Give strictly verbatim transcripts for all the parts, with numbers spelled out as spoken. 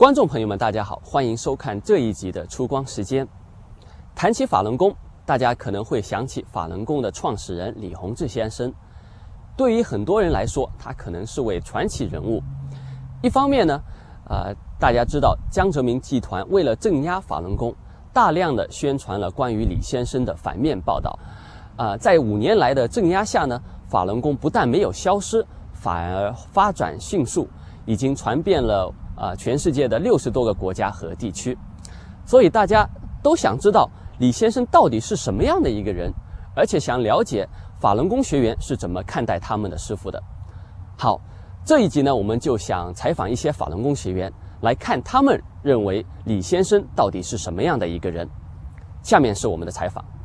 观众朋友们，大家好，欢迎收看这一集的出光时间。谈起法轮功，大家可能会想起法轮功的创始人李洪志先生。对于很多人来说，他可能是位传奇人物。一方面呢，呃，大家知道江泽民集团为了镇压法轮功，大量的宣传了关于李先生的反面报道。呃，在五年来的镇压下呢，法轮功不但没有消失，反而发展迅速，已经传遍了呃全世界的六十多个国家和地区。所以大家都想知道李先生到底是什么样的一个人，而且想了解法轮功学员是怎么看待他们的师父的。好，这一集呢，我们就想采访一些法轮功学员，来看他们认为李先生到底是什么样的一个人。下面是我们的采访。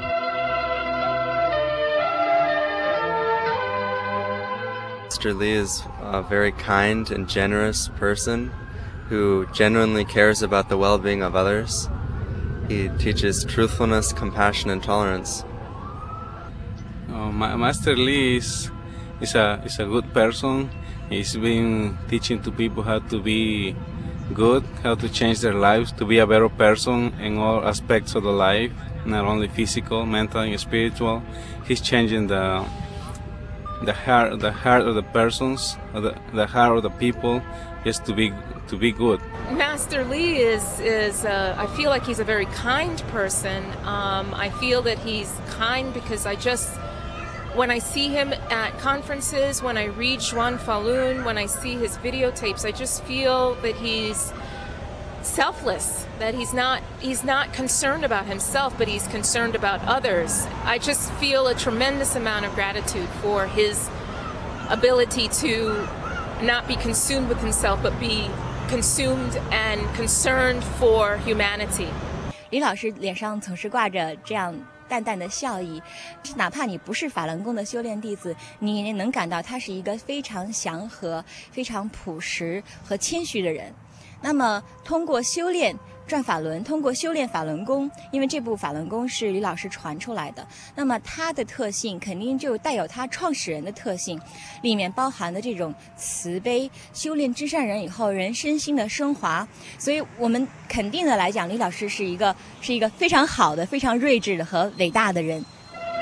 Mister Lee is a very kind and generous person who genuinely cares about the well-being of others. He teaches truthfulness, compassion, and tolerance. Uh, Master Lee is, is, a, is a good person. He's been teaching to people how to be good, how to change their lives, to be a better person in all aspects of the life, not only physical, mental, and spiritual. He's changing the the heart, the heart of the persons, the, the heart of the people, just to be to be good. Master Lee is is uh, I feel like he's a very kind person. Um, I feel that he's kind because I just, when I see him at conferences, when I read Zhuan Falun, when I see his videotapes, I just feel that he's selfless, that he's not he's not concerned about himself, but he's concerned about others. I just feel a tremendous amount of gratitude for his ability to not be consumed with himself, but be consumed and concerned for humanity. 李老师脸上总是挂着这样淡淡的笑意，哪怕你不是法轮功的修炼弟子，你也能感到他是一个非常祥和、非常朴实和谦虚的人。那么通过修炼转法轮，通过修炼法轮功，因为这部法轮功是李老师传出来的，那么它的特性肯定就带有它创始人的特性，里面包含的这种慈悲，修炼至善人以后人身心的升华，所以我们肯定的来讲，李老师是一个是一个非常好的、非常睿智的和伟大的人。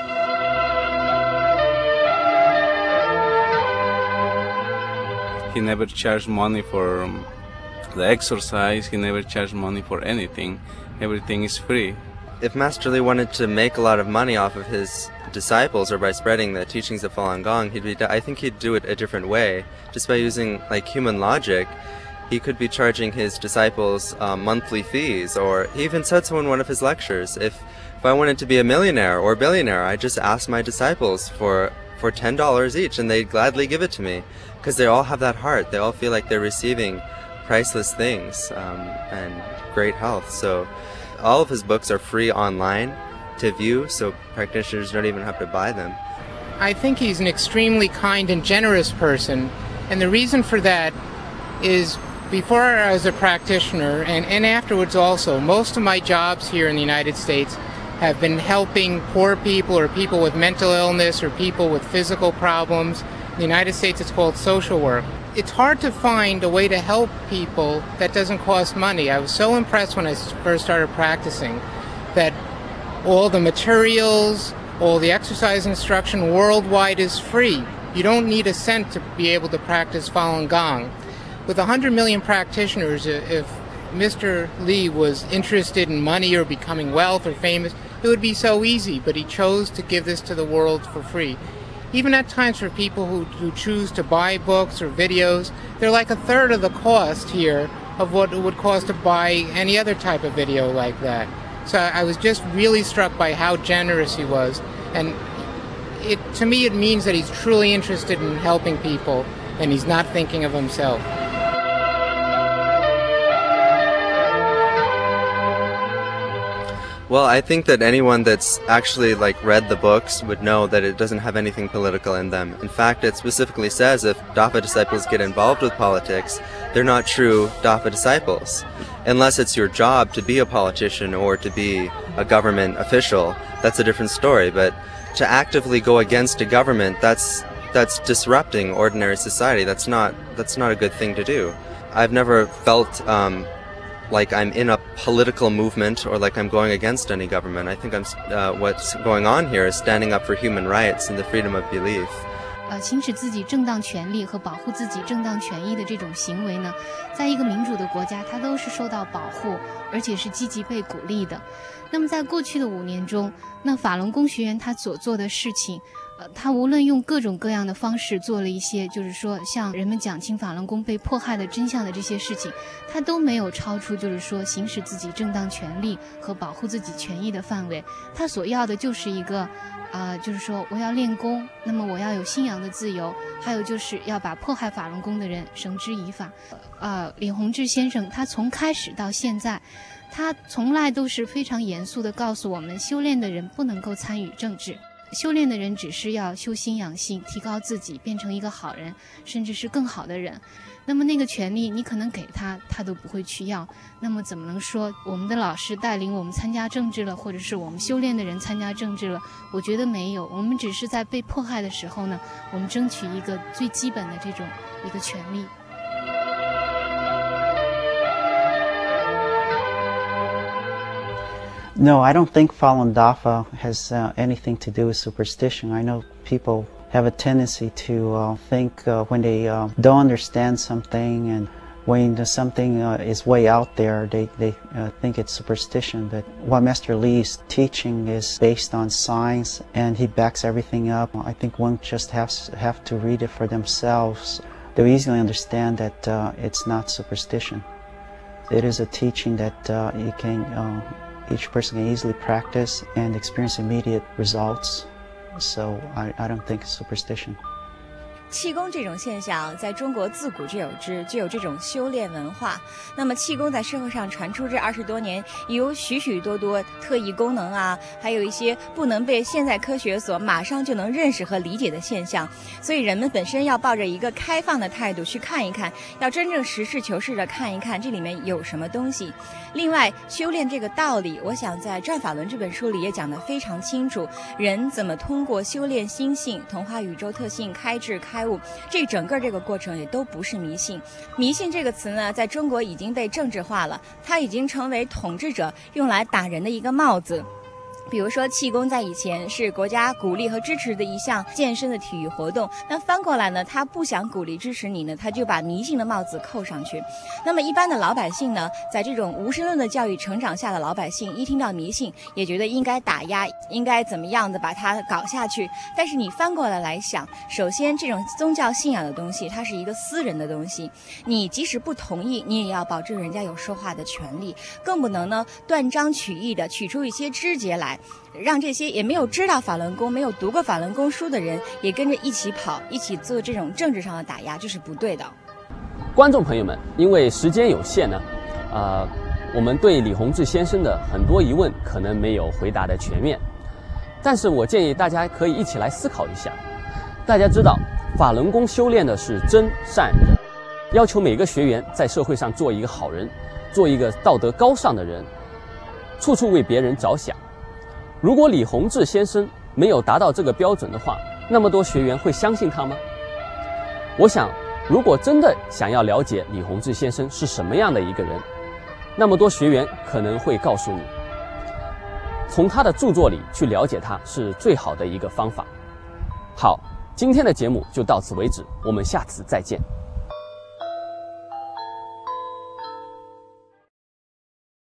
He never charged money for the exercise. He never charged money for anything. Everything is free. If Master Lee wanted to make a lot of money off of his disciples or by spreading the teachings of Falun Gong, he'd be, I think he'd do it a different way. Just by using like human logic, he could be charging his disciples uh, monthly fees, or he even said so in one of his lectures, if, if I wanted to be a millionaire or billionaire, I'd just ask my disciples for, for ten dollars each, and they'd gladly give it to me. Because they all have that heart. They all feel like they're receiving priceless things um, and great health. So all of his books are free online to view, so practitioners don't even have to buy them. I think he's an extremely kind and generous person, and the reason for that is before I was a practitioner and, and afterwards also, most of my jobs here in the United States have been helping poor people or people with mental illness or people with physical problems. In the United States it's called social work. It's hard to find a way to help people that doesn't cost money. I was so impressed when I first started practicing that all the materials, all the exercise instruction worldwide is free. You don't need a cent to be able to practice Falun Gong. With one hundred million practitioners, if Mister Lee was interested in money or becoming wealth or famous, it would be so easy, but he chose to give this to the world for free. Even at times for people who, who choose to buy books or videos, they're like a third of the cost here of what it would cost to buy any other type of video like that. So I was just really struck by how generous he was, and it, to me it means that he's truly interested in helping people and he's not thinking of himself. Well, I think that anyone that's actually like read the books would know that it doesn't have anything political in them. In fact, it specifically says if Dafa disciples get involved with politics, they're not true Dafa disciples. Unless it's your job to be a politician or to be a government official, that's a different story. But to actively go against a government, that's that's disrupting ordinary society. That's not that's not a good thing to do. I've never felt um, like I'm in a political movement or like I'm going against any government. I think I'm, uh, what's going on here is standing up for human rights and the freedom of belief. 呃，行使自己正当权利和保护自己正当权益的这种行为呢，在一个民主的国家，它都是受到保护，而且是积极被鼓励的。那么在过去的五年中，那法轮功学员他所做的事情，呃，他无论用各种各样的方式做了一些，就是说向人们讲清法轮功被迫害的真相的这些事情，他都没有超出就是说行使自己正当权利和保护自己权益的范围。他所要的就是一个。啊、呃，就是说我要练功，那么我要有信仰的自由，还有就是要把迫害法轮功的人绳之以法。呃，李洪志先生他从开始到现在，他从来都是非常严肃地告诉我们，修炼的人不能够参与政治，修炼的人只是要修心养性，提高自己，变成一个好人，甚至是更好的人。那么那个权利你可能给他，他都不会去要。那么怎么能说我们的老师带领我们参加政治了，或者是我们修炼的人参加政治了？我觉得没有，我们只是在被迫害的时候呢，我们争取一个最基本的这种一个权利。 No, I don't think Falun Dafa has uh, anything to do with superstition. I know people have a tendency to uh, think uh, when they uh, don't understand something and when something uh, is way out there, they, they uh, think it's superstition. But what Master Li's teaching is based on science and he backs everything up. I think one just has have to read it for themselves. They'll easily understand that uh, it's not superstition. It is a teaching that uh, you can, uh, each person can easily practice and experience immediate results. So I, I don't think it's superstition. 气功这种现象在中国自古就有之，就有这种修炼文化。那么气功在社会上传出这二十多年，有许许多多特异功能啊，还有一些不能被现代科学所马上就能认识和理解的现象。所以人们本身要抱着一个开放的态度去看一看，要真正实事求是的看一看这里面有什么东西。另外，修炼这个道理，我想在《转法轮》这本书里也讲得非常清楚，人怎么通过修炼心性、同化宇宙特性、开智开悟，这整个这个过程也都不是迷信。迷信这个词呢，在中国已经被政治化了，它已经成为统治者用来打人的一个帽子。比如说气功在以前是国家鼓励和支持的一项健身的体育活动，那翻过来呢，他不想鼓励支持你呢，他就把迷信的帽子扣上去。那么一般的老百姓呢，在这种无神论的教育成长下的老百姓，一听到迷信也觉得应该打压，应该怎么样的把它搞下去。但是你翻过来来想，首先这种宗教信仰的东西它是一个私人的东西，你即使不同意，你也要保证人家有说话的权利，更不能呢断章取义的取出一些枝节来，让这些也没有知道法轮功、没有读过法轮功书的人也跟着一起跑，一起做这种政治上的打压，这是不对的。 观众朋友们，因为时间有限呢，呃，我们对李洪志先生的很多疑问可能没有回答的全面，但是我建议大家可以一起来思考一下。大家知道，法轮功修炼的是真善忍，要求每个学员在社会上做一个好人，做一个道德高尚的人，处处为别人着想。如果李洪志先生没有达到这个标准的话，那么多学员会相信他吗？我想，如果真的想要了解李洪志先生是什么样的一个人，那么多学员可能会告诉你，从他的著作里去了解他是最好的一个方法。好，今天的节目就到此为止，我们下次再见。